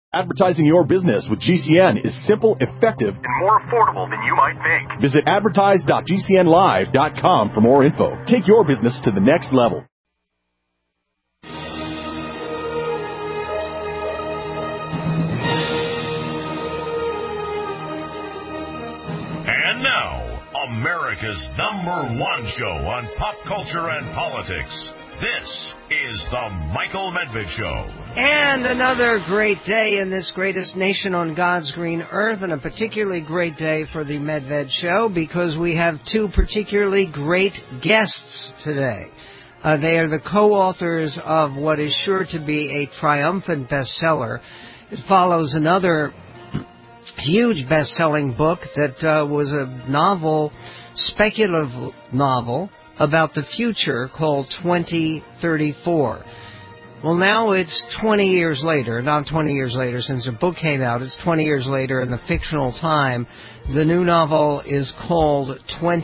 Advertising your business with GCN is simple, effective, and more affordable than you might think. Visit advertise.gcnlive.com for more info. Take your business to the next level. And now, America's #1 show on pop culture and politics. This is the Michael Medved Show. And another great day in this greatest nation on God's green earth, and a particularly great day for the Medved Show because we have two particularly great guests today. They are the co-authors of what is sure to be a triumphant bestseller. It follows another huge best-selling book that was a novel, speculative novel, about the future called 2034. Well, now it's 20 years later, not 20 years later since the book came out, it's 20 years later in the fictional time. The new novel is called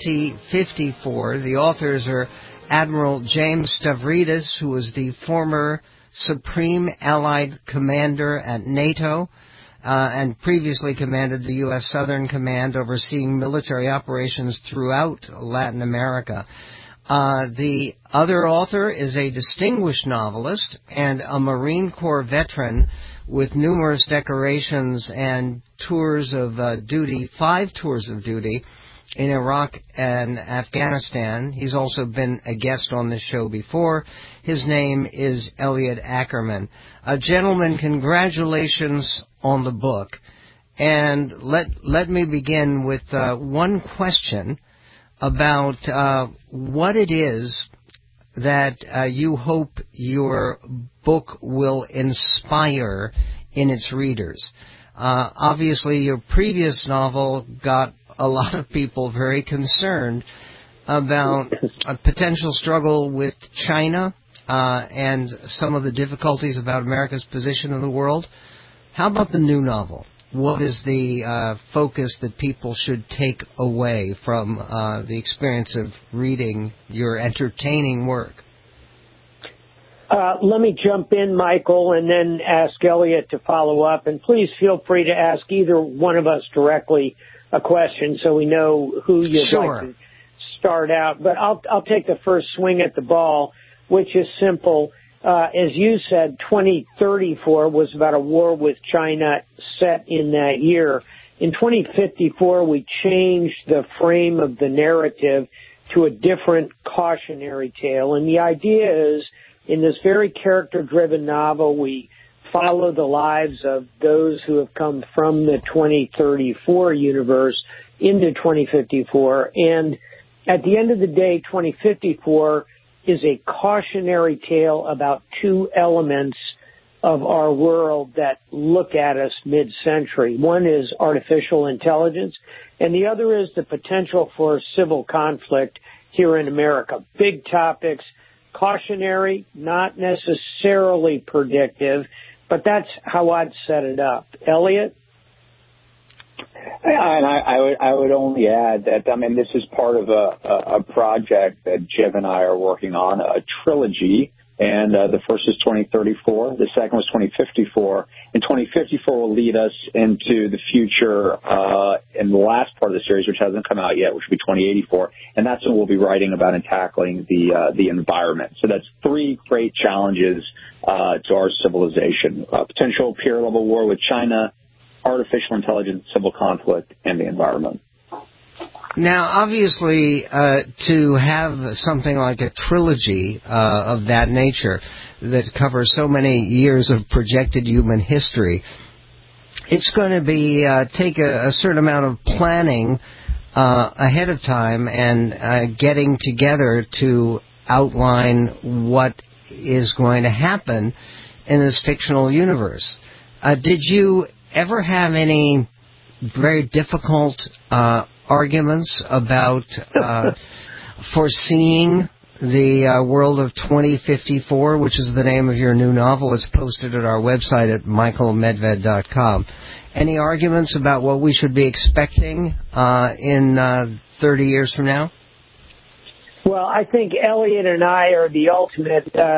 2054. The authors are Admiral James Stavridis, who was the former Supreme Allied Commander at NATO, and previously commanded the U.S. Southern Command, overseeing military operations throughout Latin America. The other author is a distinguished novelist and a Marine Corps veteran with numerous decorations and tours of duty, 5 tours of duty in Iraq and Afghanistan. He's also been a guest on this show before. His name is Elliot Ackerman. Gentlemen, congratulations on the book. And let me begin with one question about what it is that you hope your book will inspire in its readers. Obviously, your previous novel got a lot of people very concerned about a potential struggle with China and some of the difficulties about America's position in the world. How about the new novel? What is the focus that people should take away from the experience of reading your entertaining work? Let me jump in, Michael, and then ask Elliot to follow up. And please feel free to ask either one of us directly a question so we know who you'd like to start out. But I'll take the first swing at the ball, which is simple. As you said, 2034 was about a war with China set in that year. In 2054, we changed the frame of the narrative to a different cautionary tale. And the idea is, in this very character-driven novel, we follow the lives of those who have come from the 2034 universe into 2054. And at the end of the day, 2054 is a cautionary tale about 2 elements of our world that look at us mid-century. One is artificial intelligence, and the other is the potential for civil conflict here in America. Big topics, cautionary, not necessarily predictive, but that's how I'd set it up. Elliot? And I would only add that, I mean, this is part of a project that Jim and I are working on, a trilogy, and the first is 2034, the second was 2054, and 2054 will lead us into the future in the last part of the series, which hasn't come out yet, which will be 2084, and that's when we'll be writing about and tackling the environment. So that's 3 great challenges to our civilization: potential peer-level war with China, artificial intelligence, civil conflict, and the environment. Now, obviously, to have something like a trilogy of that nature that covers so many years of projected human history, it's going to be take a certain amount of planning ahead of time and getting together to outline what is going to happen in this fictional universe. Did you ever have any very difficult arguments about foreseeing the world of 2054, which is the name of your new novel? It's posted at our website at michaelmedved.com. Any arguments about what we should be expecting in 30 years from now? Well, I think Elliot and I are the ultimate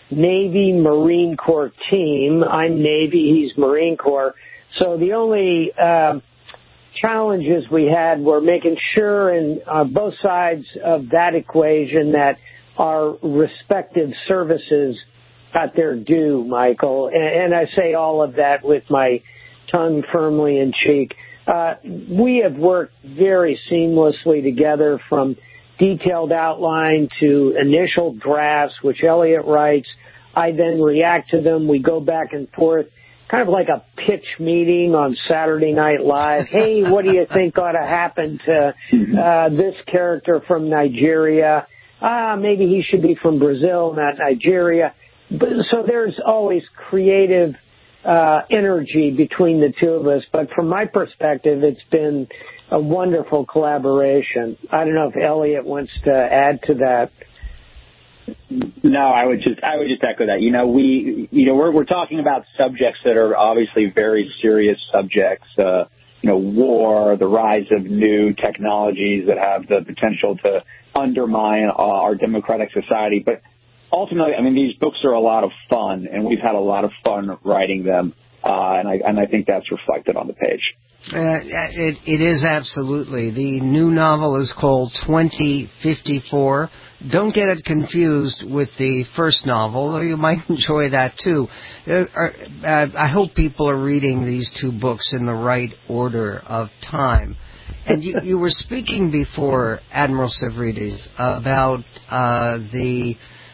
Navy Marine Corps team. I'm Navy, he's Marine Corps. So the only challenges we had were making sure in both sides of that equation that our respective services got their due, Michael. And I say all of that with my tongue firmly in cheek. We have worked very seamlessly together, from detailed outline to initial drafts, which Elliot writes. I then react to them. We go back and forth, kind of like a pitch meeting on Saturday Night Live. Hey, what do you think ought to happen to this character from Nigeria? Maybe he should be from Brazil, not Nigeria. So there's always creative energy between the two of us. But from my perspective, it's been a wonderful collaboration. I don't know if Elliot wants to add to that. No, I would just echo that. We're talking about subjects that are obviously very serious subjects. War, the rise of new technologies that have the potential to undermine our democratic society. But ultimately, I mean, these books are a lot of fun, and we've had a lot of fun writing them. And I think that's reflected on the page. It is absolutely. The new novel is called 2054. Don't get it confused with the first novel, though you might enjoy that too. I hope people are reading these two books in the right order of time. And you were speaking before, Admiral Stavridis, about the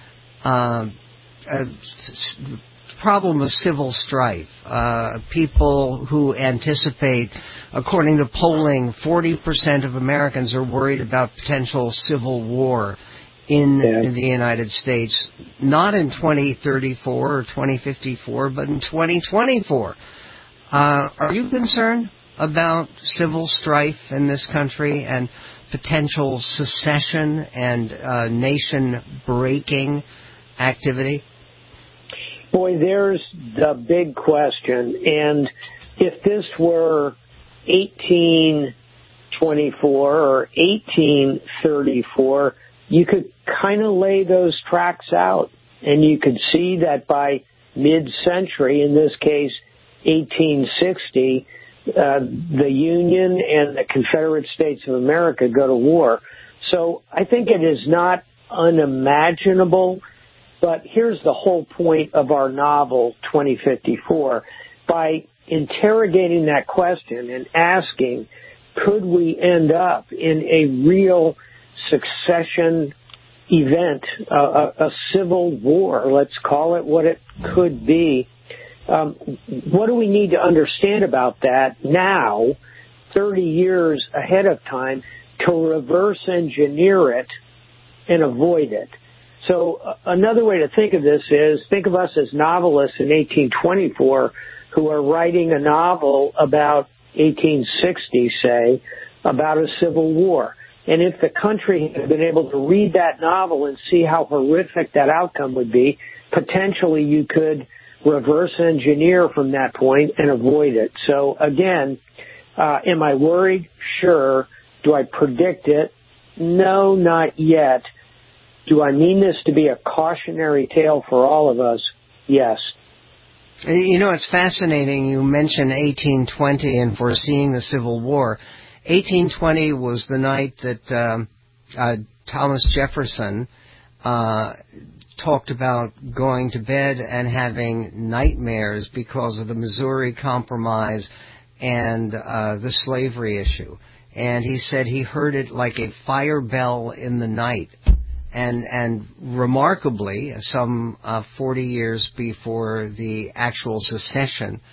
problem of civil strife. People who anticipate, according to polling, 40% of Americans are worried about potential civil war in the United States, not in 2034 or 2054, but in 2024. Are you concerned about civil strife in this country and potential secession and nation-breaking activity? Boy, there's the big question. And if this were 1824 or 1834, you could kind of lay those tracks out, and you could see that by mid-century, in this case 1860, the Union and the Confederate States of America go to war. So I think it is not unimaginable. But here's the whole point of our novel, 2054. By interrogating that question and asking, could we end up in a real succession event, a civil war, let's call it what it could be? What do we need to understand about that now, 30 years ahead of time, to reverse engineer it and avoid it? So another way to think of this is, think of us as novelists in 1824 who are writing a novel about 1860, say, about a civil war. And if the country had been able to read that novel and see how horrific that outcome would be, potentially you could reverse engineer from that point and avoid it. So again, am I worried? Sure. Do I predict it? No, not yet. Do I mean this to be a cautionary tale for all of us? Yes. You know, it's fascinating. You mentioned 1820 and foreseeing the Civil War. 1820 was the night that Thomas Jefferson talked about going to bed and having nightmares because of the Missouri Compromise and the slavery issue. And he said he heard it like a fire bell in the night. And remarkably, some 40 years before the actual secession,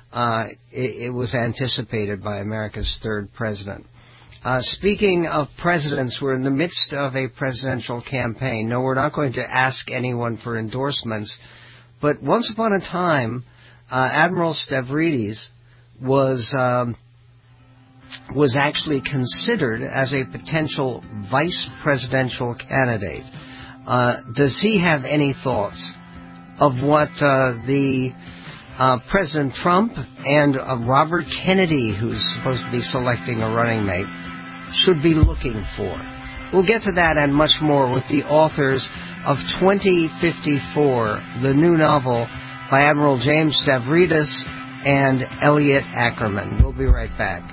it was anticipated by America's third president. Speaking of presidents, we're in the midst of a presidential campaign. No, we're not going to ask anyone for endorsements, but once upon a time, Admiral Stavridis was actually considered as a potential vice presidential candidate. Does he have any thoughts of what the President Trump and Robert Kennedy, who's supposed to be selecting a running mate, should be looking for? We'll get to that and much more with the authors of 2054, the new novel by Admiral James Stavridis and Elliot Ackerman. We'll be right back.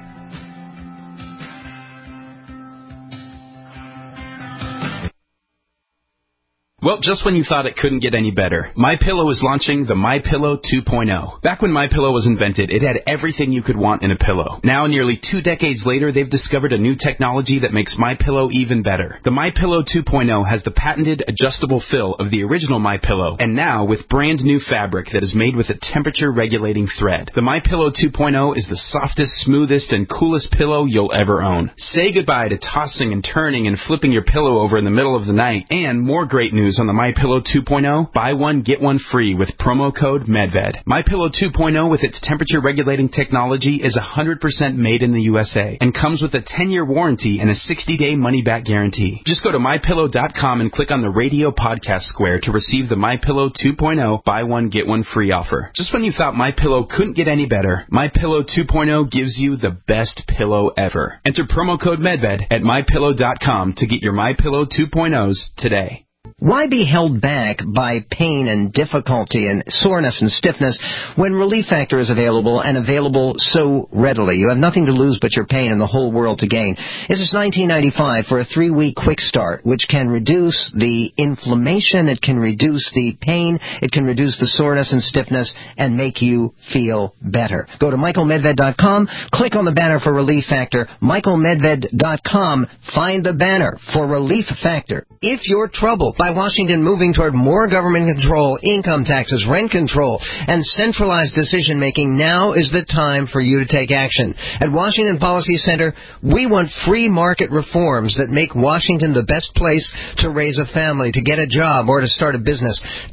Well, just when you thought it couldn't get any better, MyPillow is launching the MyPillow 2.0. Back when MyPillow was invented, it had everything you could want in a pillow. Now, nearly 2 decades later, they've discovered a new technology that makes MyPillow even better. The MyPillow 2.0 has the patented adjustable fill of the original MyPillow, and now with brand new fabric that is made with a temperature-regulating thread. The MyPillow 2.0 is the softest, smoothest, and coolest pillow you'll ever own. Say goodbye to tossing and turning and flipping your pillow over in the middle of the night, and more great news on the MyPillow 2.0, buy one, get one free with promo code MEDVED. MyPillow 2.0 with its temperature-regulating technology is 100% made in the USA and comes with a 10-year warranty and a 60-day money-back guarantee. Just go to MyPillow.com and click on the radio podcast square to receive the MyPillow 2.0 buy one, get one free offer. Just when you thought MyPillow couldn't get any better, MyPillow 2.0 gives you the best pillow ever. Enter promo code MEDVED at MyPillow.com to get your MyPillow 2.0s today. Why be held back by pain and difficulty and soreness and stiffness when Relief Factor is available and available so readily? You have nothing to lose but your pain and the whole world to gain. This is $19.95 for a 3-week quick start, which can reduce the inflammation, it can reduce the pain, it can reduce the soreness and stiffness, and make you feel better. Go to MichaelMedved.com, click on the banner for Relief Factor, MichaelMedved.com, find the banner for Relief Factor. If you're troubled by Washington moving toward more government control, income taxes, rent control, and centralized decision-making, now is the time for you to take action. At Washington Policy Center, we want free market reforms that make Washington the best place to raise a family, to get a job, or to start a business.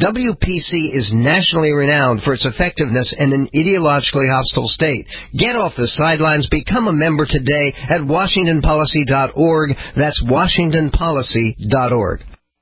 WPC is nationally renowned for its effectiveness in an ideologically hostile state. Get off the sidelines. Become a member today at WashingtonPolicy.org. That's WashingtonPolicy.org.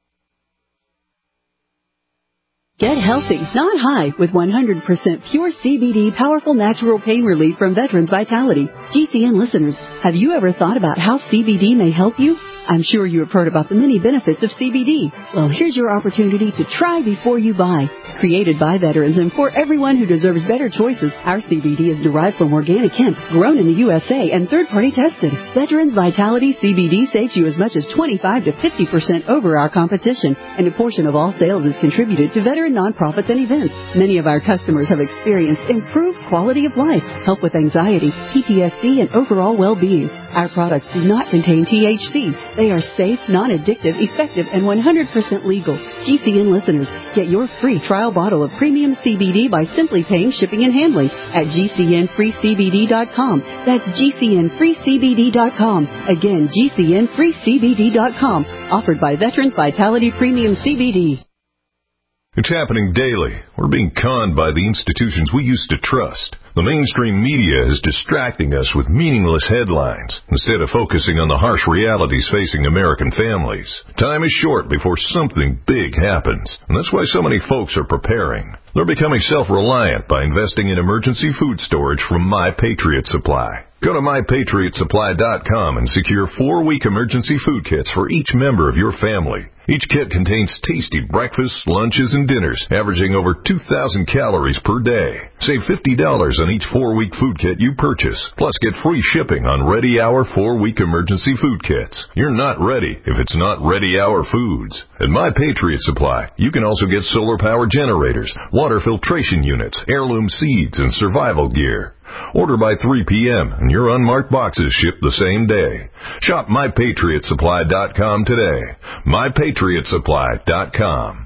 Get healthy, not high, with 100% pure CBD powerful natural pain relief from Veterans Vitality. GCN listeners, have you ever thought about how CBD may help you? I'm sure you have heard about the many benefits of CBD. Well, here's your opportunity to try before you buy. Created by veterans and for everyone who deserves better choices, our CBD is derived from organic hemp, grown in the USA, and third-party tested. Veterans Vitality CBD saves you as much as 25 to 50% over our competition, and a portion of all sales is contributed to veteran nonprofits and events. Many of our customers have experienced improved quality of life, help with anxiety, PTSD, and overall well-being. Our products do not contain THC. They are safe, non-addictive, effective, and 100% legal. GCN listeners, get your free trial bottle of premium CBD by simply paying shipping and handling at GCNFreeCBD.com. That's GCNFreeCBD.com. Again, GCNFreeCBD.com. Offered by Veterans Vitality Premium CBD. It's happening daily. We're being conned by the institutions we used to trust. The mainstream media is distracting us with meaningless headlines instead of focusing on the harsh realities facing American families. Time is short before something big happens, and that's why so many folks are preparing. They're becoming self-reliant by investing in emergency food storage from My Patriot Supply. Go to MyPatriotSupply.com and secure 4-week emergency food kits for each member of your family. Each kit contains tasty breakfasts, lunches, and dinners, averaging over 2,000 calories per day. Save $50 on each 4-week food kit you purchase. Plus, get free shipping on Ready Hour 4-week emergency food kits. You're not ready if it's not Ready Hour foods. At My Patriot Supply, you can also get solar power generators, water filtration units, heirloom seeds, and survival gear. Order by 3 p.m. and your unmarked boxes ship the same day. Shop MyPatriotSupply.com today. MyPatriotSupply.com.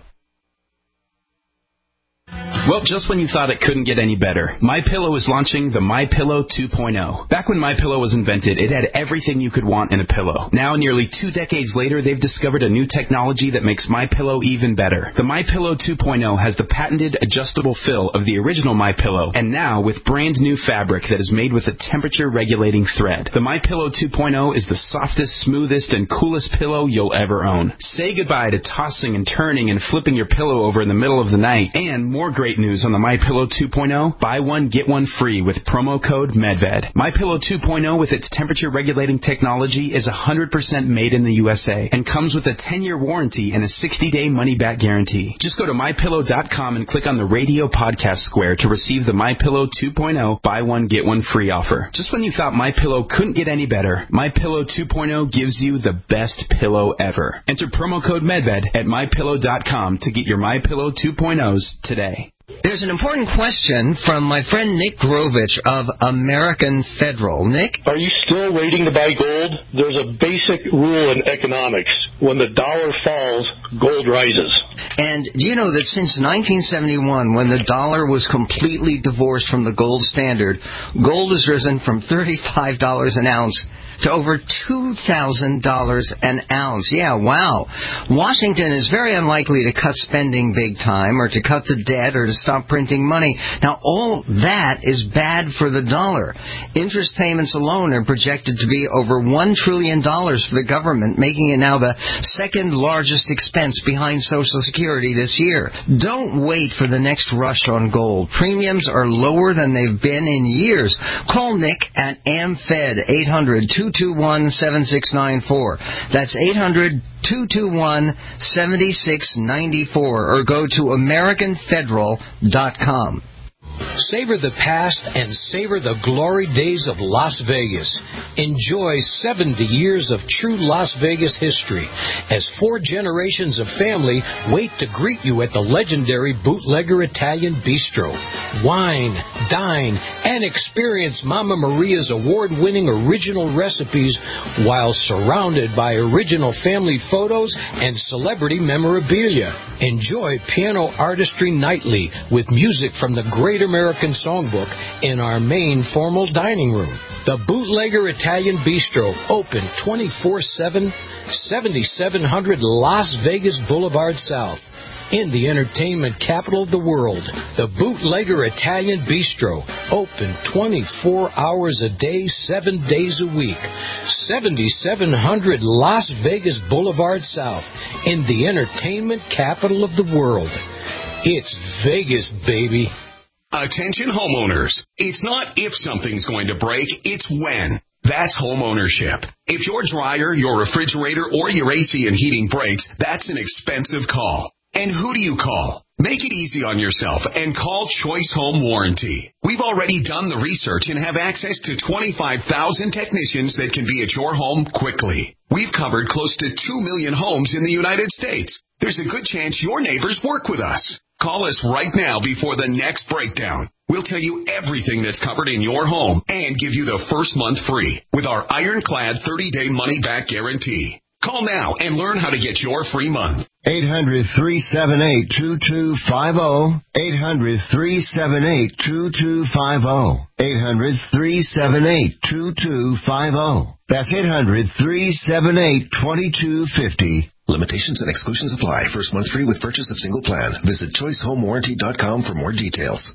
Well, just when you thought it couldn't get any better, MyPillow is launching the MyPillow 2.0. Back when MyPillow was invented, it had everything you could want in a pillow. Now, nearly 2 decades later, they've discovered a new technology that makes MyPillow even better. The MyPillow 2.0 has the patented adjustable fill of the original MyPillow, and now with brand new fabric that is made with a temperature-regulating thread. The MyPillow 2.0 is the softest, smoothest, and coolest pillow you'll ever own. Say goodbye to tossing and turning and flipping your pillow over in the middle of the night, and more great news on the MyPillow 2.0, buy one, get one free with promo code MEDVED. MyPillow 2.0 with its temperature-regulating technology is 100% made in the USA and comes with a 10-year warranty and a 60-day money-back guarantee. Just go to MyPillow.com and click on the radio podcast square to receive the MyPillow 2.0 buy one, get one free offer. Just when you thought MyPillow couldn't get any better, MyPillow 2.0 gives you the best pillow ever. Enter promo code MEDVED at MyPillow.com to get your MyPillow 2.0s today. There's an important question from my friend Nick Grovich of American Federal. Nick? Are you still waiting to buy gold? There's a basic rule in economics. When the dollar falls, gold rises. And do you know that since 1971, when the dollar was completely divorced from the gold standard, gold has risen from $35 an ounce to over $2,000 an ounce. Yeah, wow. Washington is very unlikely to cut spending big time or to cut the debt or to stop printing money. Now, all that is bad for the dollar. Interest payments alone are projected to be over $1 trillion for the government, making it now the second largest expense behind Social Security this year. Don't wait for the next rush on gold. Premiums are lower than they've been in years. Call Nick at AmFed 800-221-7694. That's 800-221-7694. Or go to AmericanFederal.com. Savor the past and savor the glory days of Las Vegas. Enjoy 70 years of true Las Vegas history as 4 generations of family wait to greet you at the legendary Bootlegger Italian Bistro. Wine, dine, and experience Mama Maria's award-winning original recipes while surrounded by original family photos and celebrity memorabilia. Enjoy piano artistry nightly with music from the Great American Songbook in our main formal dining room. The Bootlegger Italian Bistro, open 24/7, 7700 Las Vegas Boulevard South. In the entertainment capital of the world, the Bootlegger Italian Bistro, open 24 hours a day, 7 days a week. 7700 Las Vegas Boulevard South, in the entertainment capital of the world. It's Vegas, baby. Attention homeowners. It's not if something's going to break, it's when. That's home ownership. If your dryer, your refrigerator, or your AC and heating breaks, that's an expensive call. And who do you call? Make it easy on yourself and call Choice Home Warranty. We've already done the research and have access to 25,000 technicians that can be at your home quickly. We've covered close to 2 million homes in the United States. There's a good chance your neighbors work with us. Call us right now before the next breakdown. We'll tell you everything that's covered in your home and give you the first month free with our ironclad 30-day money-back guarantee. Call now and learn how to get your free month. 800-378-2250. 800-378-2250. 800-378-2250. That's 800-378-2250. Limitations and exclusions apply. First month free with purchase of single plan. Visit ChoiceHomeWarranty.com for more details.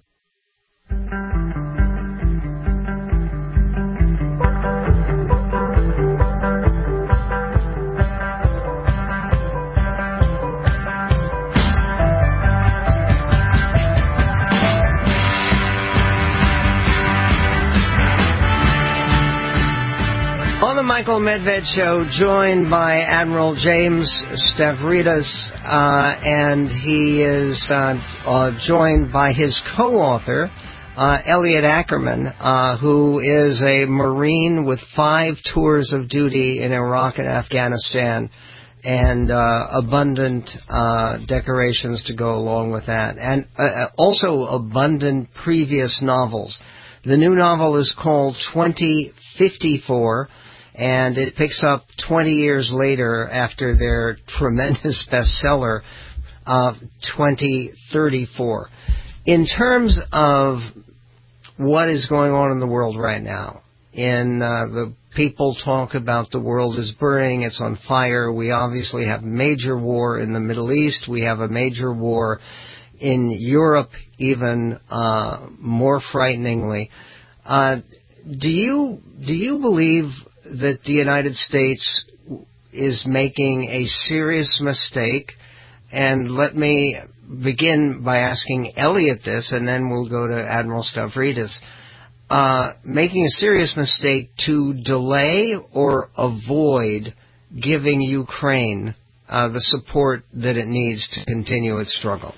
On the Michael Medved Show, joined by Admiral James Stavridis, and he is joined by his co-author, Elliot Ackerman, who is a Marine with 5 tours of duty in Iraq and Afghanistan, and abundant decorations to go along with that, and also abundant previous novels. The new novel is called 2054, and it picks up 20 years later after their tremendous bestseller of 2034. In terms of what is going on in the world right now, the people talk about the world is burning, it's on fire. We obviously have major war in the Middle East. We have a major war in Europe, even more frighteningly. Do you believe that the United States is making a serious mistake? And let me begin by asking Elliot this, and then we'll go to Admiral Stavridis. Making a serious mistake to delay or avoid giving Ukraine the support that it needs to continue its struggle?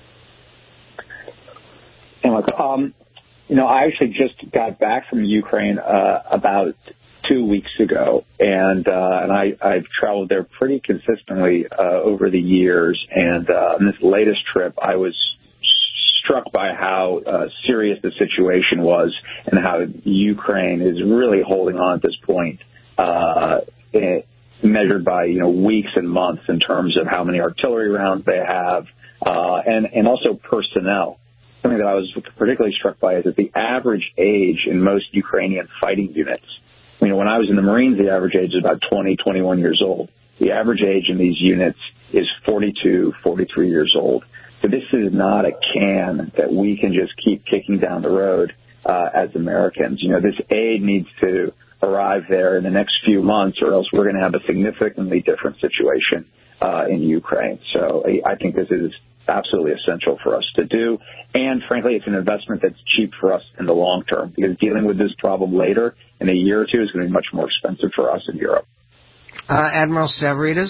I actually just got back from Ukraine about 2 weeks ago, and I've traveled there pretty consistently over the years. And on this latest trip, I was struck by how serious the situation was and how Ukraine is really holding on at this point, measured by weeks and months in terms of how many artillery rounds they have, and also personnel. Something that I was particularly struck by is that the average age in most Ukrainian fighting units, when I was in the Marines, the average age is about 20, 21 years old. The average age in these units is 42, 43 years old. So this is not a can that we can just keep kicking down the road as Americans. This aid needs to arrive there in the next few months, or else we're going to have a significantly different situation in Ukraine. So I think this is absolutely essential for us to do. And frankly, it's an investment that's cheap for us in the long term, because dealing with this problem later in a year or two is going to be much more expensive for us in Europe. Admiral Stavridis?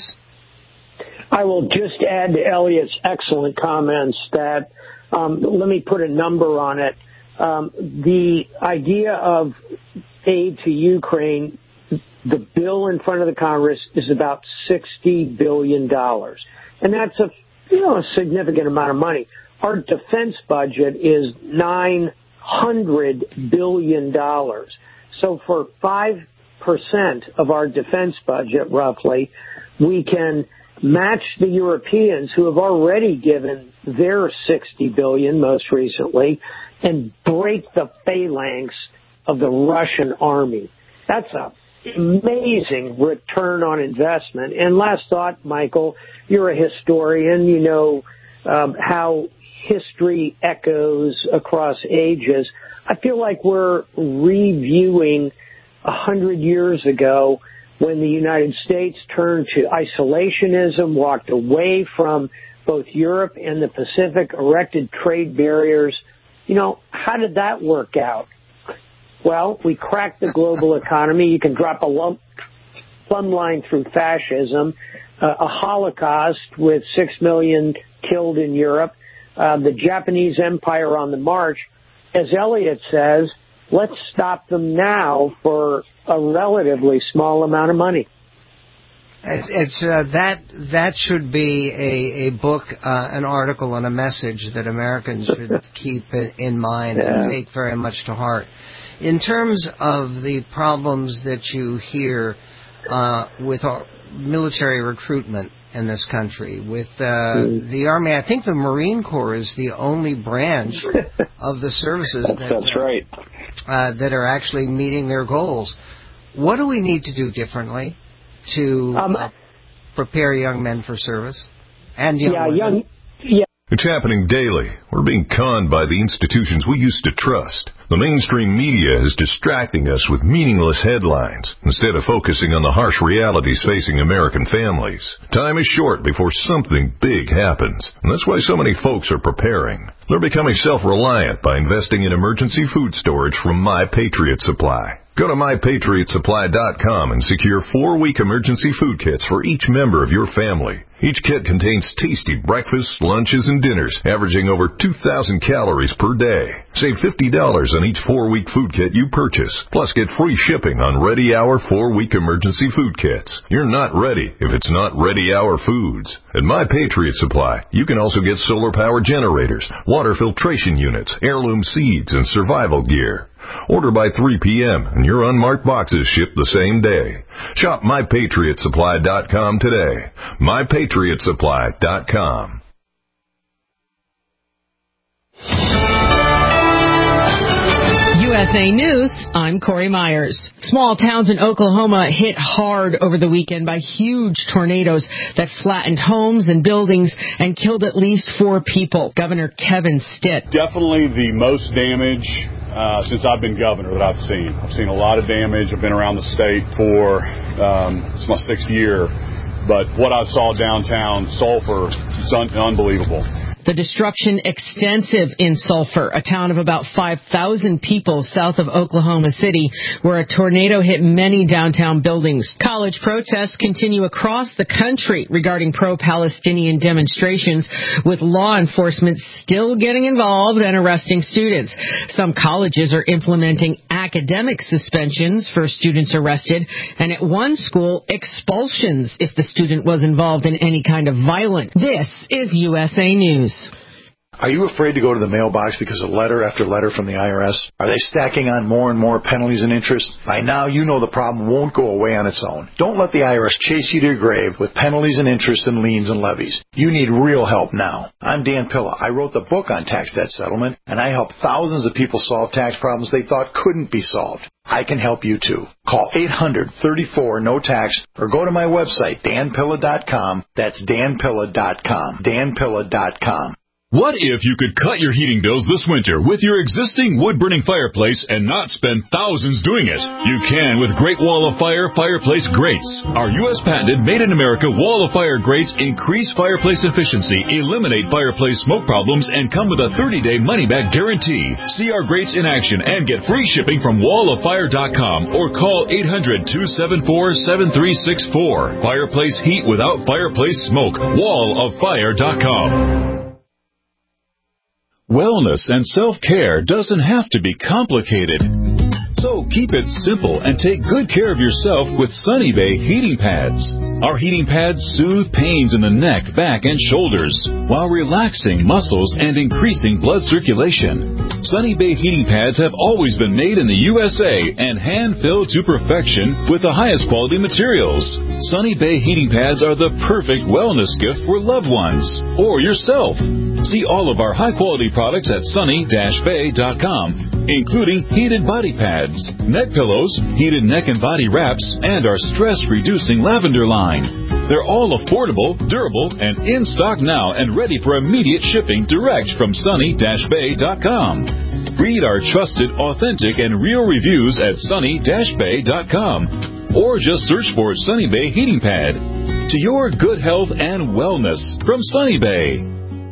I will just add to Elliot's excellent comments that let me put a number on it. The idea of aid to Ukraine, the bill in front of the Congress is about $60 billion. And that's a significant amount of money. Our defense budget is $900 billion. So for 5% of our defense budget, roughly, we can match the Europeans, who have already given their $60 billion most recently, and break the phalanx of the Russian army. That's a amazing return on investment. And last thought, Michael, you're a historian. You know how history echoes across ages. I feel like we're reviewing 100 years ago when the United States turned to isolationism, walked away from both Europe and the Pacific, erected trade barriers. How did that work out? Well, we cracked the global economy. You can drop a plumb line through fascism, a Holocaust with 6 million killed in Europe, the Japanese Empire on the march. As Elliot says, let's stop them now for a relatively small amount of money. That should be a book, an article, and a message that Americans should keep in mind and take very much to heart. In terms of the problems that you hear with our military recruitment in this country, with the Army, I think the Marine Corps is the only branch of the services that are actually meeting their goals. What do we need to do differently to prepare young men for service and young women? It's happening daily. We're being conned by the institutions we used to trust. The mainstream media is distracting us with meaningless headlines instead of focusing on the harsh realities facing American families. Time is short before something big happens, and that's why so many folks are preparing. They're becoming self-reliant by investing in emergency food storage from My Patriot Supply. Go to MyPatriotSupply.com and secure 4-week emergency food kits for each member of your family. Each kit contains tasty breakfasts, lunches, and dinners, averaging over 2,000 calories per day. Save $50 on each 4-week food kit you purchase, plus get free shipping on Ready Hour 4-week emergency food kits. You're not ready if it's not Ready Hour Foods. At My Patriot Supply, you can also get solar power generators, water filtration units, heirloom seeds, and survival gear. Order by 3 p.m. and your unmarked boxes ship the same day. Shop MyPatriotSupply.com today. MyPatriotSupply.com. USA News, I'm Corey Myers. Small towns in Oklahoma hit hard over the weekend by huge tornadoes that flattened homes and buildings and killed at least 4 people. Governor Kevin Stitt. Definitely the most damage since I've been governor that I've seen. I've seen a lot of damage. I've been around the state for, it's my 6th year. But what I saw downtown Sulphur, it's unbelievable. The destruction extensive in Sulphur, a town of about 5,000 people south of Oklahoma City, where a tornado hit many downtown buildings. College protests continue across the country regarding pro-Palestinian demonstrations, with law enforcement still getting involved and arresting students. Some colleges are implementing academic suspensions for students arrested, and at one school, expulsions if the student was involved in any kind of violence. This is USA News. Are you afraid to go to the mailbox because of letter after letter from the IRS? Are they stacking on more and more penalties and interest? By now, you know the problem won't go away on its own. Don't let the IRS chase you to your grave with penalties and interest and liens and levies. You need real help now. I'm Dan Pilla. I wrote the book on tax debt settlement, and I help thousands of people solve tax problems they thought couldn't be solved. I can help you too. Call 800-34-NO-TAX or go to my website, danpilla.com. That's danpilla.com. danpilla.com. What if you could cut your heating bills this winter with your existing wood-burning fireplace and not spend thousands doing it? You can with Great Wall of Fire fireplace grates. Our U.S. patented made-in-America Wall of Fire grates increase fireplace efficiency, eliminate fireplace smoke problems, and come with a 30-day money-back guarantee. See our grates in action and get free shipping from walloffire.com or call 800-274-7364. Fireplace heat without fireplace smoke. walloffire.com. Wellness and self-care doesn't have to be complicated. So keep it simple and take good care of yourself with Sunny Bay heating pads. Our heating pads soothe pains in the neck, back, and shoulders while relaxing muscles and increasing blood circulation. Sunny Bay heating pads have always been made in the USA and hand-filled to perfection with the highest quality materials. Sunny Bay heating pads are the perfect wellness gift for loved ones or yourself. See all of our high-quality products at sunny-bay.com, including heated body pads, neck pillows, heated neck and body wraps, and our stress-reducing lavender line. They're all affordable, durable, and in stock now and ready for immediate shipping direct from sunny-bay.com. Read our trusted, authentic, and real reviews at sunny-bay.com or just search for Sunny Bay Heating Pad. To your good health and wellness from Sunny Bay.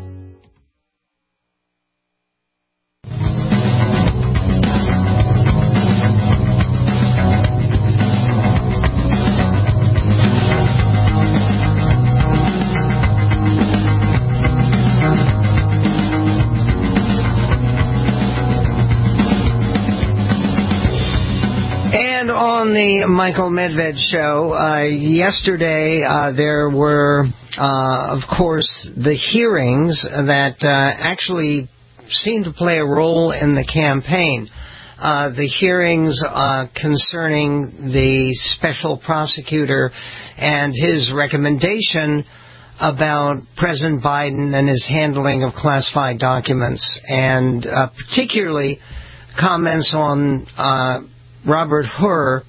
On the Michael Medved show, yesterday there were, of course, the hearings that actually seemed to play a role in the campaign. The hearings concerning the special prosecutor and his recommendation about President Biden and his handling of classified documents, and particularly comments on Robert Hur,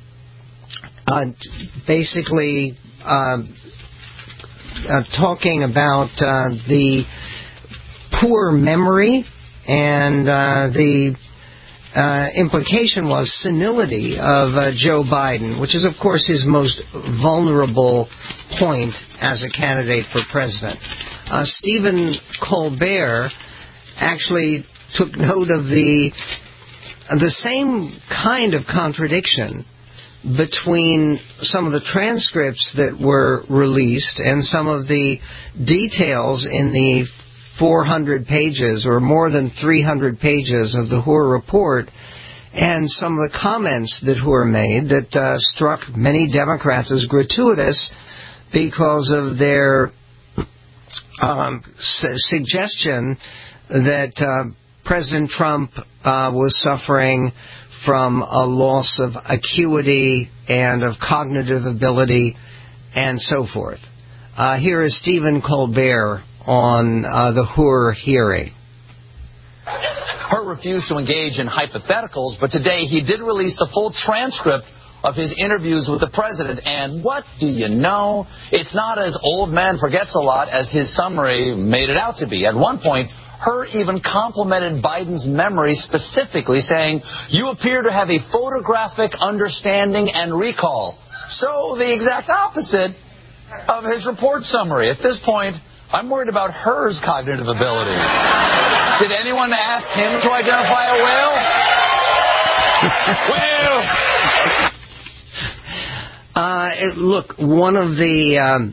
basically talking about the poor memory, and the implication was senility of Joe Biden, which is, of course, his most vulnerable point as a candidate for president. Stephen Colbert actually took note of the same kind of contradiction between some of the transcripts that were released and some of the details in the 400 pages or more than 300 pages of the Hur report, and some of the comments that Hur made that struck many Democrats as gratuitous because of their suggestion that President Trump was suffering from a loss of acuity and of cognitive ability and so forth. Here is Stephen Colbert on the Hur hearing. Hur refused to engage in hypotheticals, but today he did release the full transcript of his interviews with the president. And what do you know? It's not as old man forgets a lot as his summary made it out to be. At one point, Hur even complimented Biden's memory specifically, saying, "You appear to have a photographic understanding and recall." So the exact opposite of his report summary. At this point, I'm worried about Her's cognitive ability. Did anyone ask him to identify a whale? Whale! Look, one of the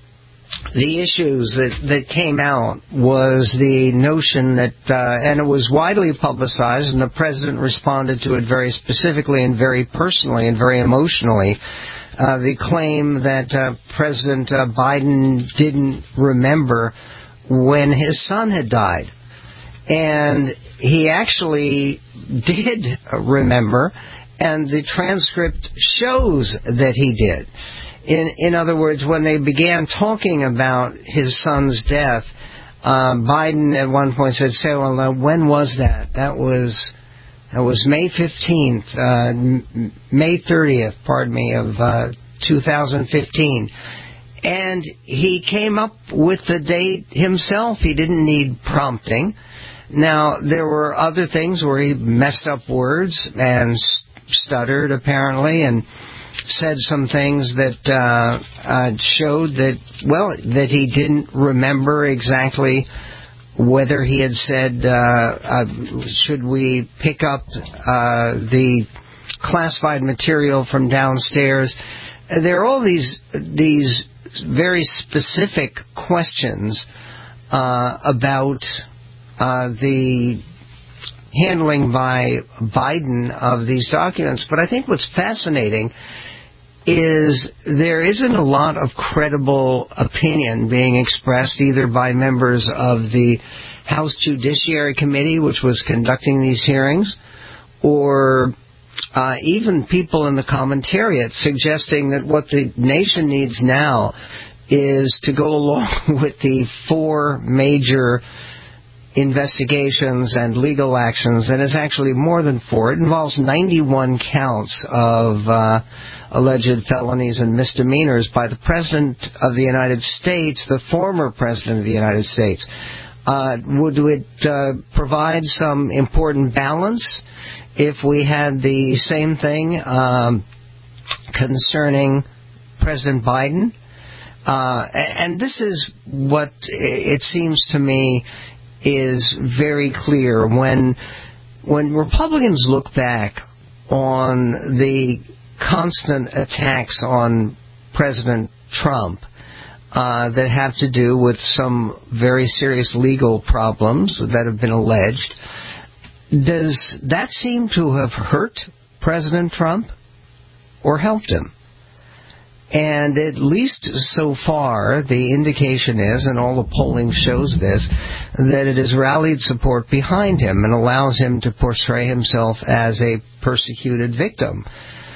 issues that came out was the notion that, and it was widely publicized, and the president responded to it very specifically and very personally and very emotionally, the claim that President Biden didn't remember when his son had died. And he actually did remember, and the transcript shows that he did. In other words, when they began talking about his son's death, Biden at one point said, well, now, when was that? That was May 15th, May 30th, of 2015. And he came up with the date himself. He didn't need prompting. Now, there were other things where he messed up words and stuttered, apparently, and said some things that showed that he didn't remember exactly whether he had said, should we pick up the classified material from downstairs. There are all these very specific questions about the handling by Biden of these documents. But I think what's fascinating is there isn't a lot of credible opinion being expressed either by members of the House Judiciary Committee, which was conducting these hearings, or even people in the commentariat suggesting that what the nation needs now is to go along with the 4 major investigations and legal actions, and it's actually more than 4. It involves 91 counts of alleged felonies and misdemeanors by the President of the United States, the former President of the United States. Would it provide some important balance if we had the same thing concerning President Biden? And this is what it seems to me is very clear when Republicans look back on the constant attacks on President Trump that have to do with some very serious legal problems that have been alleged. Does that seem to have hurt President Trump or helped him? And at least so far, the indication is, and all the polling shows this, that it has rallied support behind him and allows him to portray himself as a persecuted victim.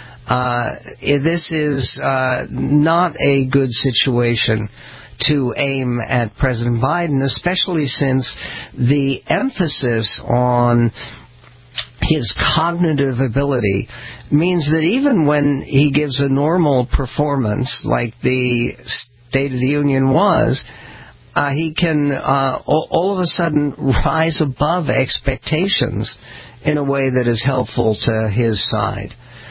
This is not a good situation to aim at President Biden, especially since the emphasis on his cognitive ability means that even when he gives a normal performance like the State of the Union was, he can all of a sudden rise above expectations in a way that is helpful to his side.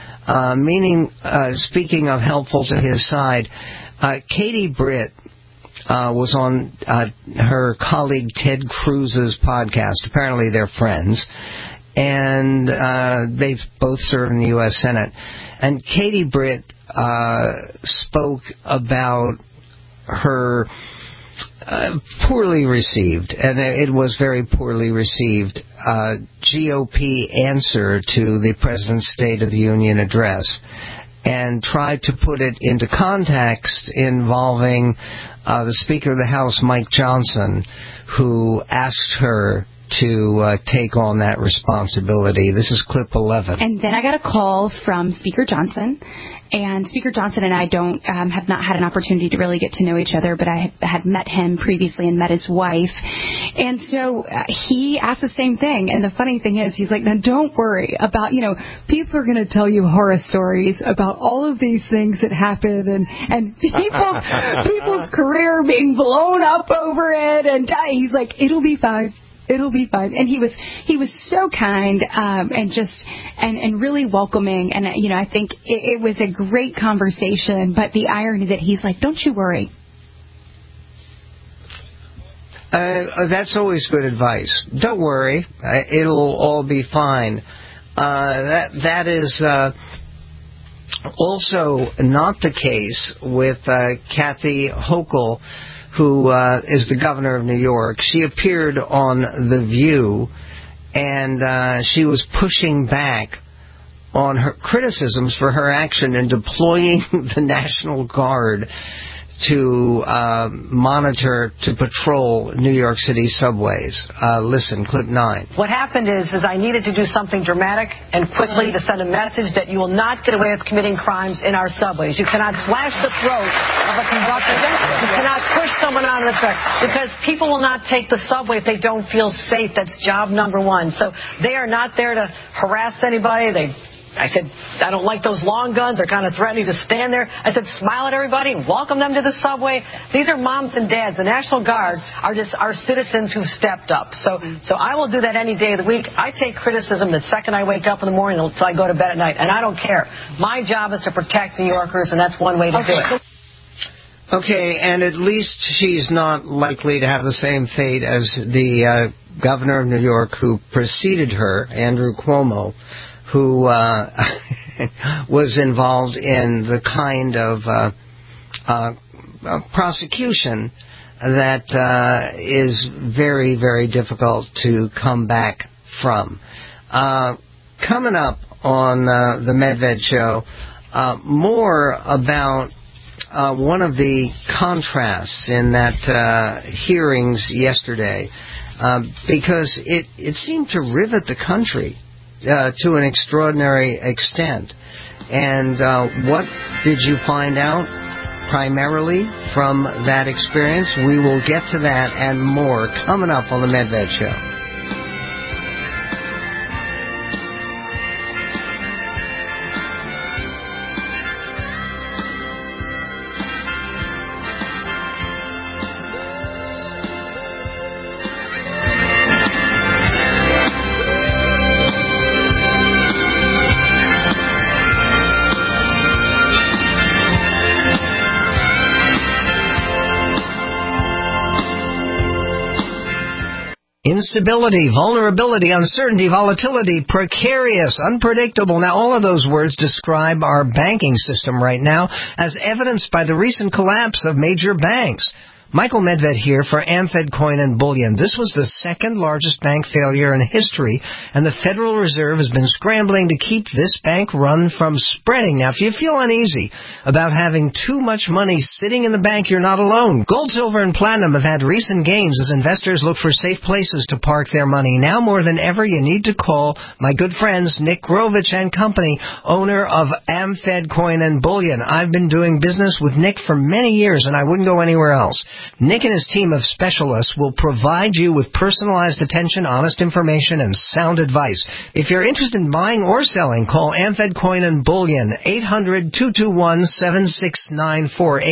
Speaking of helpful to his side, Katie Britt was on her colleague Ted Cruz's podcast. Apparently they're friends. And they both serve in the U.S. Senate. And Katie Britt spoke about her poorly received, and it was very poorly received, GOP answer to the President's State of the Union address, and tried to put it into context involving the Speaker of the House, Mike Johnson, who asked her to take on that responsibility. This is clip 11. And then I got a call from Speaker Johnson, and Speaker Johnson and I have not had an opportunity to really get to know each other, but I had met him previously and met his wife. And so he asked the same thing. And the funny thing is, he's like, now don't worry about, people are going to tell you horror stories about all of these things that happen and people's career being blown up over it. And he's like, it'll be fine. It'll be fine. And he was so kind and really welcoming. And, I think it was a great conversation. But the irony that he's like, don't you worry. That's always good advice. Don't worry. It'll all be fine. That is also not the case with Kathy Hochul, who is the governor of New York. She appeared on The View, and she was pushing back on her criticisms for her action in deploying the National Guard to monitor, to patrol New York City subways. Listen, clip 9. What happened is I needed to do something dramatic and quickly to send a message that you will not get away with committing crimes in our subways. You cannot slash the throat of a conductor. You cannot push someone out of the track, because people will not take the subway if they don't feel safe. That's job number one. So they are not there to harass anybody. I said, I don't like those long guns. They're kind of threatening to stand there. I said, smile at everybody, welcome them to the subway. These are moms and dads. The National Guard are just our citizens who've stepped up. So I will do that any day of the week. I take criticism the second I wake up in the morning until I go to bed at night, and I don't care. My job is to protect New Yorkers, and that's one way to do it. Okay, and at least she's not likely to have the same fate as the governor of New York who preceded her, Andrew Cuomo, who was involved in the kind of prosecution that is very, very difficult to come back from. Coming up on the Medved Show, more about one of the contrasts in that hearings yesterday, because it seemed to rivet the country to an extraordinary extent. And what did you find out primarily from that experience? We will get to that and more coming up on the Medved Show. Instability, vulnerability, uncertainty, volatility, precarious, unpredictable. Now, all of those words describe our banking system right now, as evidenced by the recent collapse of major banks. Michael Medved here for Amfed Coin and Bullion. This was the second largest bank failure in history, and the Federal Reserve has been scrambling to keep this bank run from spreading. Now, if you feel uneasy about having too much money sitting in the bank, you're not alone. Gold, silver, and platinum have had recent gains as investors look for safe places to park their money. Now more than ever, you need to call my good friends Nick Grovich and Company, owner of Amfed Coin and Bullion. I've been doing business with Nick for many years, and I wouldn't go anywhere else. Nick and his team of specialists will provide you with personalized attention, honest information, and sound advice. If you're interested in buying or selling, call Amfed Coin and Bullion, 800-221-7694,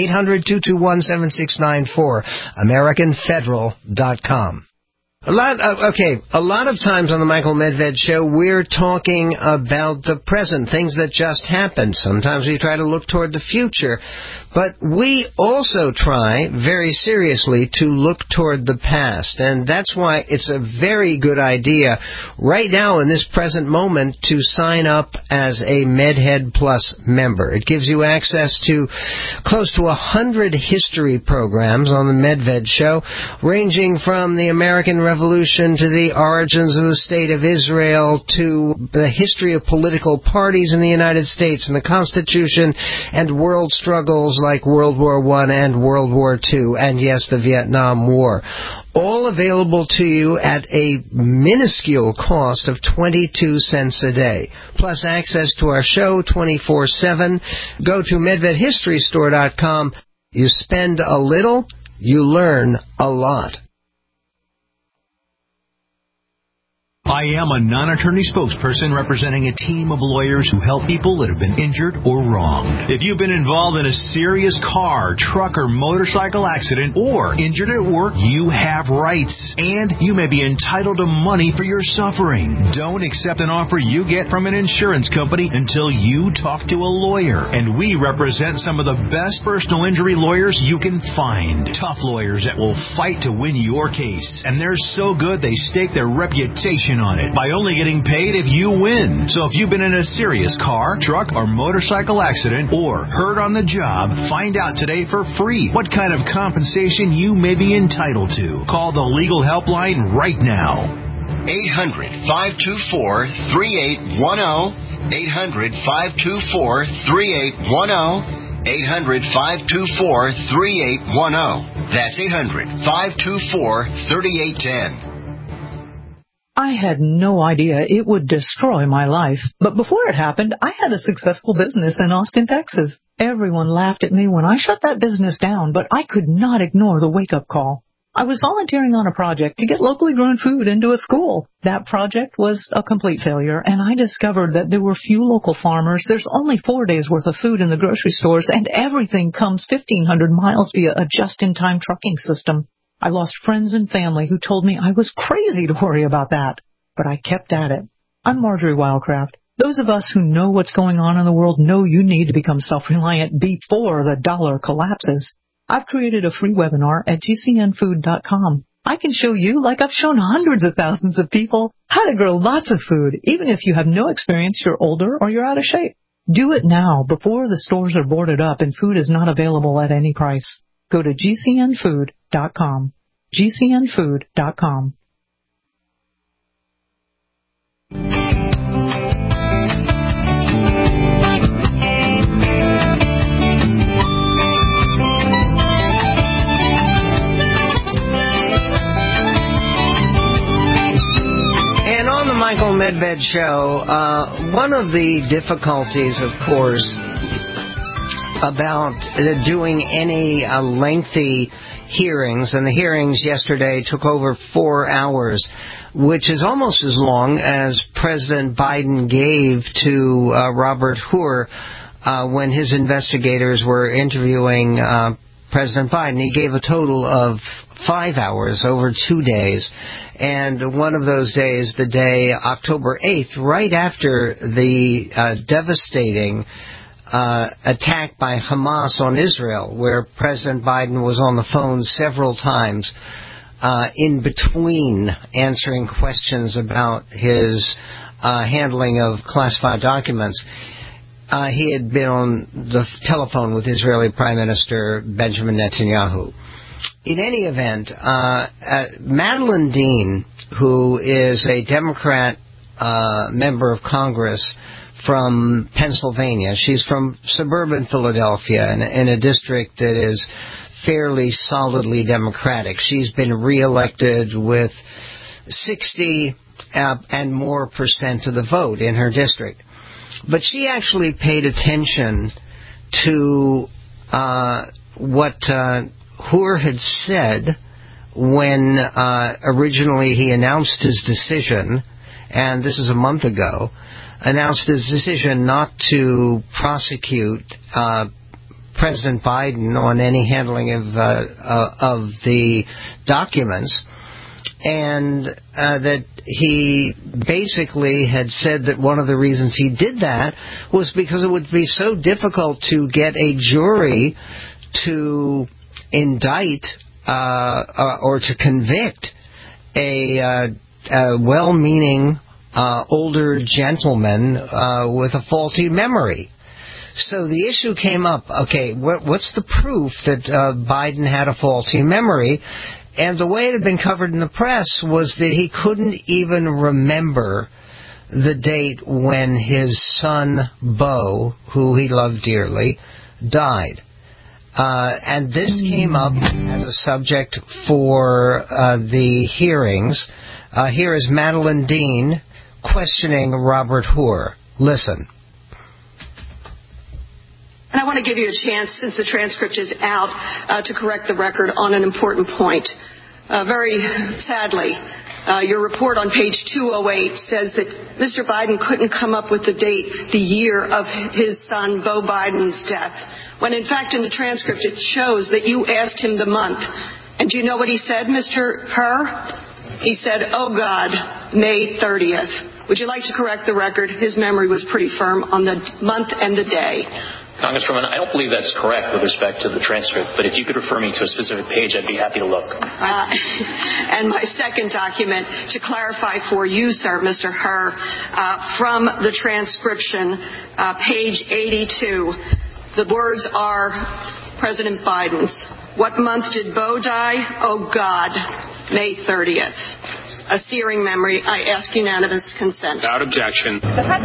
800-221-7694, AmericanFederal.com. A lot of times on the Michael Medved Show, we're talking about the present, things that just happened. Sometimes we try to look toward the future. But we also try, very seriously, to look toward the past. And that's why it's a very good idea right now in this present moment to sign up as a MedHead Plus member. It gives you access to close to 100 history programs on the Medved Show, ranging from the American Revolution to the origins of the State of Israel to the history of political parties in the United States and the Constitution and world struggles like World War I and World War II, and yes, the Vietnam War. All available to you at a minuscule cost of 22 cents a day. Plus access to our show 24/7. Go to MedvedHistoryStore.com. You spend a little, you learn a lot. I am a non-attorney spokesperson representing a team of lawyers who help people that have been injured or wronged. If you've been involved in a serious car, truck, or motorcycle accident or injured at work, you have rights, and you may be entitled to money for your suffering. Don't accept an offer you get from an insurance company until you talk to a lawyer. And we represent some of the best personal injury lawyers you can find. Tough lawyers that will fight to win your case. And they're so good they stake their reputation on it by only getting paid if you win. So if you've been in a serious car, truck, or motorcycle accident or hurt on the job, find out today for free what kind of compensation you may be entitled to. Call the legal helpline right now. 800-524-3810. 800-524-3810. 800-524-3810. That's 800-524-3810. I had no idea it would destroy my life. But before it happened, I had a successful business in Austin, Texas. Everyone laughed at me when I shut that business down, but I could not ignore the wake-up call. I was volunteering on a project to get locally grown food into a school. That project was a complete failure, and I discovered that there were few local farmers. There's only 4 days' worth of food in the grocery stores, and everything comes 1,500 miles via a just-in-time trucking system. I lost friends and family who told me I was crazy to worry about that, but I kept at it. I'm Marjorie Wildcraft. Those of us who know what's going on in the world know you need to become self-reliant before the dollar collapses. I've created a free webinar at gcnfood.com. I can show you, like I've shown hundreds of thousands of people, how to grow lots of food, even if you have no experience, you're older, or you're out of shape. Do it now, before the stores are boarded up and food is not available at any price. Go to gcnfood.com. gcnfood.com. And on the Michael Medved Show, one of the difficulties, of course, about doing any lengthy hearings, and the hearings yesterday took over 4 hours, which is almost as long as President Biden gave to Robert Hur when his investigators were interviewing President Biden. He gave a total of 5 hours over 2 days. And one of those days, the day October 8th, right after the devastating attack by Hamas on Israel, where President Biden was on the phone several times in between answering questions about his handling of classified documents. He had been on the telephone with Israeli Prime Minister Benjamin Netanyahu. In any event, Madeleine Dean, who is a Democrat member of Congress from Pennsylvania, she's from suburban Philadelphia in a district that is fairly solidly Democratic. She's been reelected with 60 and more % of the vote in her district. But she actually paid attention to what Hur had said when originally he announced his decision, and this is a month ago, announced his decision not to prosecute President Biden on any handling of the documents, and that he basically had said that one of the reasons he did that was because it would be so difficult to get a jury to indict or to convict a well-meaning older gentleman with a faulty memory. So the issue came up, okay, what's the proof that Biden had a faulty memory? And the way it had been covered in the press was that he couldn't even remember the date when his son, Beau, who he loved dearly, died. And this came up as a subject for the hearings. Here is Madeleine Dean questioning Robert Hur. Listen. And I want to give you a chance, since the transcript is out, to correct the record on an important point. Very sadly, Your report on page 208 says that Mr. Biden couldn't come up with the date, the year of his son, Beau Biden's death, when in fact in the transcript it shows that you asked him the month. And do you know what he said, Mr. Herr? He said, oh God, May 30th. Would you like to correct the record? His memory was pretty firm on the month and the day. Congresswoman, I don't believe that's correct with respect to the transcript, but if you could refer me to a specific page, I'd be happy to look. And my second document, to clarify for you, sir, Mr. Herr, from the transcription, page 82, the words are President Biden's. What month did Beau die? Oh, God, May 30th. A searing memory. I ask unanimous consent. Without objection.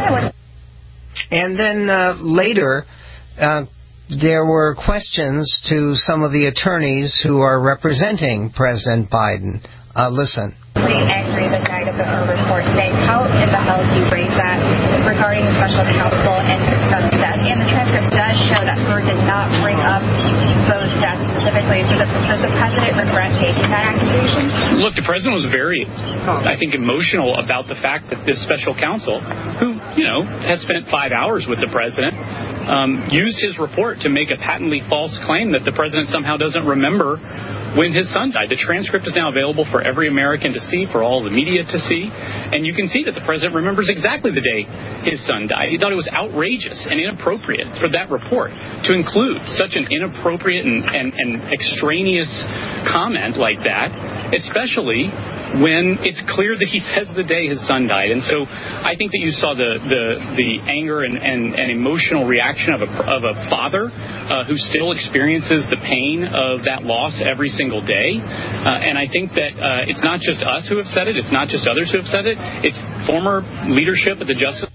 And then later, there were questions to some of the attorneys who are representing President Biden. Listen. Pretty angry the night of the report today. How in the hell do you raise that regarding the special counsel and discuss that? And the transcript does show that Burr did not bring up Beau's death specifically. So does the president regret taking that accusation? Look, the president was very, I think, emotional about the fact that this special counsel, who, has spent 5 hours with the president, used his report to make a patently false claim that the president somehow doesn't remember when his son died. The transcript is now available for every American to see, for all the media to see, and you can see that the president remembers exactly the day his son died. He thought it was outrageous and inappropriate for that report to include such an inappropriate and extraneous comment like that, especially when it's clear that he says the day his son died. And so I think that you saw the anger and emotional reaction of a father who still experiences the pain of that loss every single day. And I think that it's not just us who have said it. It's not just others who have said it. It's former leadership at the Justice.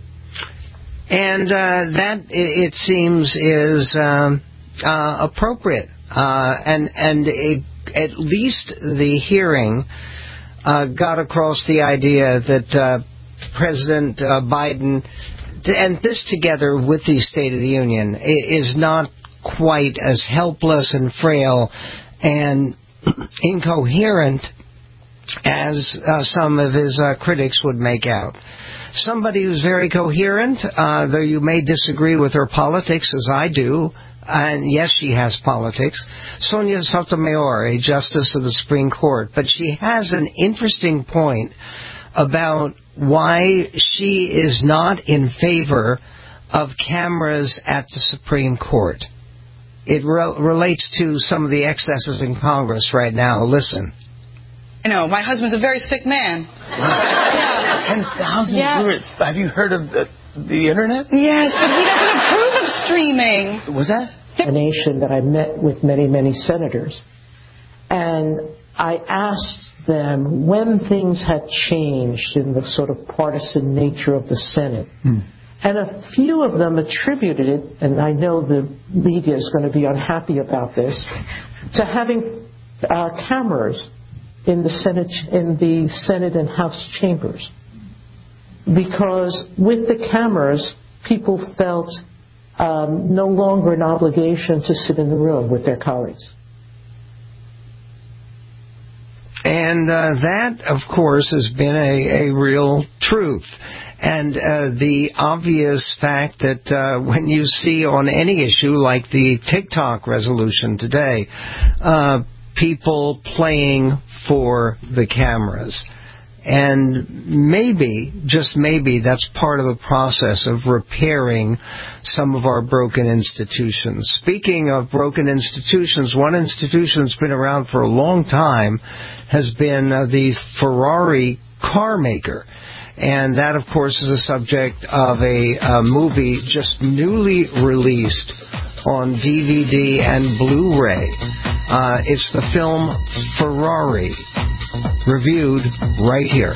And that, it seems, is appropriate. And at least the hearing got across the idea that President Biden, and this together with the State of the Union, is not quite as helpless and frail and incoherent as some of his critics would make out. Somebody who's very coherent, though you may disagree with her politics, as I do, and yes, she has politics, Sonia Sotomayor, a justice of the Supreme Court, but she has an interesting point about why she is not in favor of cameras at the Supreme Court. It relates to some of the excesses in Congress right now. Listen. My husband's a very sick man. 10,000 viewers. Have you heard of the internet? Yes, but he doesn't approve of streaming. Was that? A nation that I met with many, many senators. And I asked them when things had changed in the sort of partisan nature of the Senate. And a few of them attributed it, and I know the media is going to be unhappy about this, to having cameras in the Senate and House chambers. Because with the cameras, people felt no longer an obligation to sit in the room with their colleagues. And that, of course, has been a real truth. And the obvious fact that when you see on any issue like the TikTok resolution today, people playing for the cameras. And maybe, just maybe, that's part of the process of repairing some of our broken institutions. Speaking of broken institutions, one institution that's been around for a long time has been the Ferrari car maker. And that, of course, is a subject of a movie just newly released on DVD and Blu-ray. It's the film Ferrari, reviewed right here.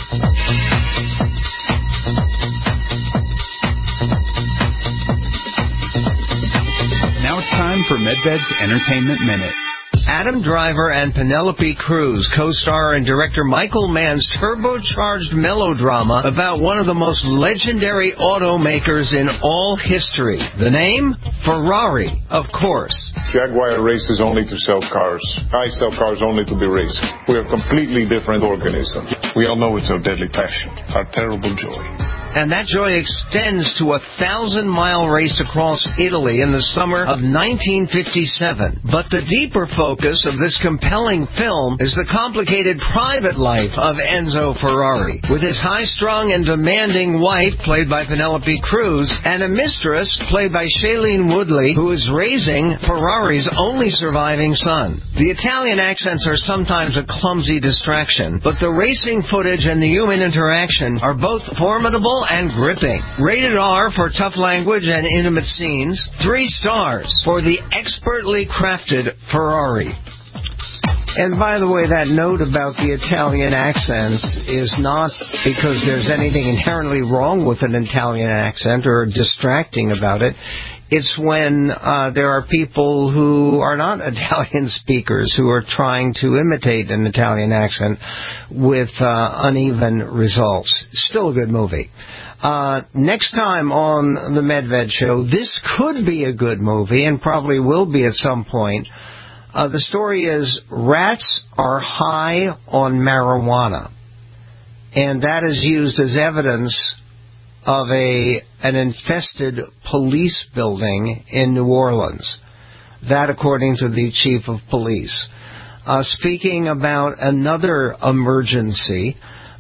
Now it's time for MedVed's Entertainment Minute. Adam Driver and Penelope Cruz co-star in director Michael Mann's turbocharged melodrama about one of the most legendary automakers in all history. The name? Ferrari, of course. Jaguar races only to sell cars. I sell cars only to be raced. We are completely different organisms. We all know it's our deadly passion, our terrible joy. And that joy extends to a 1,000-mile race across Italy in the summer of 1957. But the deeper focus of this compelling film is the complicated private life of Enzo Ferrari, with his high-strung and demanding wife, played by Penelope Cruz, and a mistress, played by Shailene Woodley, who is raising Ferrari's only surviving son. The Italian accents are sometimes a clumsy distraction, but the racing footage and the human interaction are both formidable and gripping. Rated R for tough language and intimate scenes. 3 stars for the expertly crafted Ferrari. And by the way, that note about the Italian accents is not because there's anything inherently wrong with an Italian accent or distracting about it. It's when there are people who are not Italian speakers who are trying to imitate an Italian accent with uneven results. Still a good movie. Next time on the Medved Show, this could be a good movie and probably will be at some point. The story is rats are high on marijuana, and that is used as evidence of an infested police building in New Orleans. That according to the chief of police. Speaking about another emergency,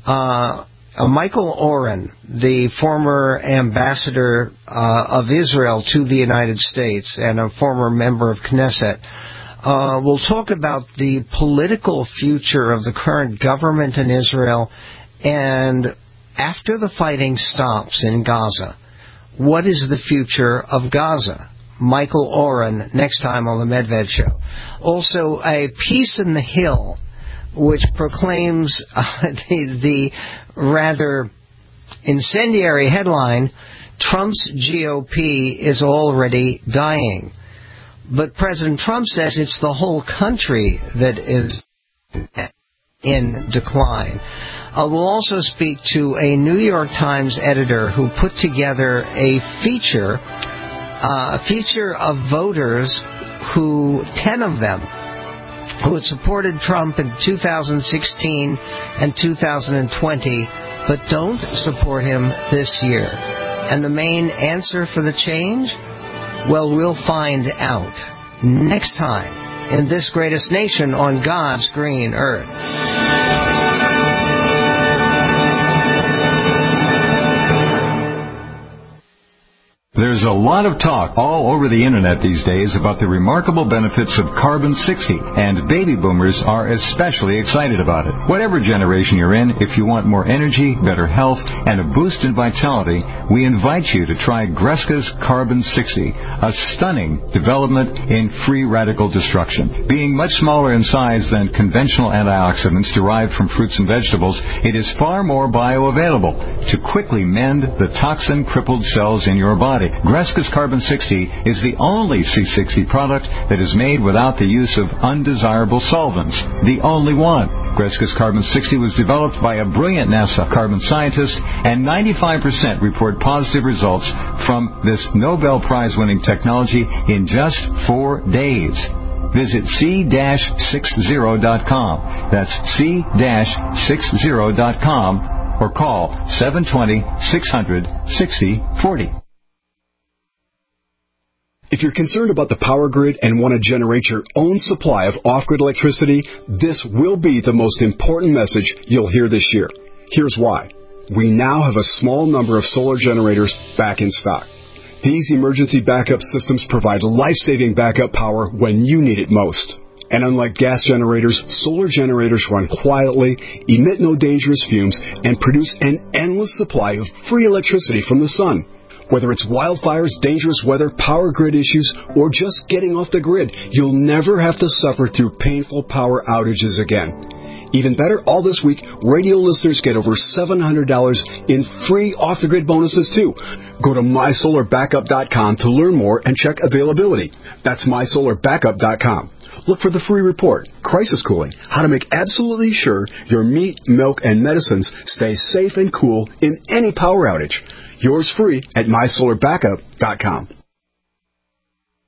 Michael Oren, the former ambassador of Israel to the United States and a former member of Knesset, will talk about the political future of the current government in Israel and after the fighting stops in Gaza. What is the future of Gaza? Michael Oren, next time on the Medved Show. Also, a Piece in the Hill, which proclaims the rather incendiary headline, Trump's GOP is already dying. But President Trump says it's the whole country that is in decline. We'll also speak to a New York Times editor who put together a feature of voters who, 10 of them, who had supported Trump in 2016 and 2020, but don't support him this year. And the main answer for the change? Well, we'll find out next time in this greatest nation on God's green earth. There's a lot of talk all over the internet these days about the remarkable benefits of Carbon-60, and baby boomers are especially excited about it. Whatever generation you're in, if you want more energy, better health, and a boost in vitality, we invite you to try Greska's Carbon-60, a stunning development in free radical destruction. Being much smaller in size than conventional antioxidants derived from fruits and vegetables, it is far more bioavailable to quickly mend the toxin-crippled cells in your body. Greska's Carbon-60 is the only C60 product that is made without the use of undesirable solvents. The only one. Greska's Carbon-60 was developed by a brilliant NASA carbon scientist, and 95% report positive results from this Nobel Prize-winning technology in just 4 days. Visit c-60.com. That's c-60.com or call 720-600-6040. If you're concerned about the power grid and want to generate your own supply of off-grid electricity, this will be the most important message you'll hear this year. Here's why. We now have a small number of solar generators back in stock. These emergency backup systems provide life-saving backup power when you need it most. And unlike gas generators, solar generators run quietly, emit no dangerous fumes, and produce an endless supply of free electricity from the sun. Whether it's wildfires, dangerous weather, power grid issues, or just getting off the grid, you'll never have to suffer through painful power outages again. Even better, all this week, radio listeners get over $700 in free off-the-grid bonuses, too. Go to mysolarbackup.com to learn more and check availability. That's mysolarbackup.com. look for the free report, Crisis Cooling, how to make absolutely sure your meat, milk, and medicines stay safe and cool in any power outage. Yours free at mysolarbackup.com.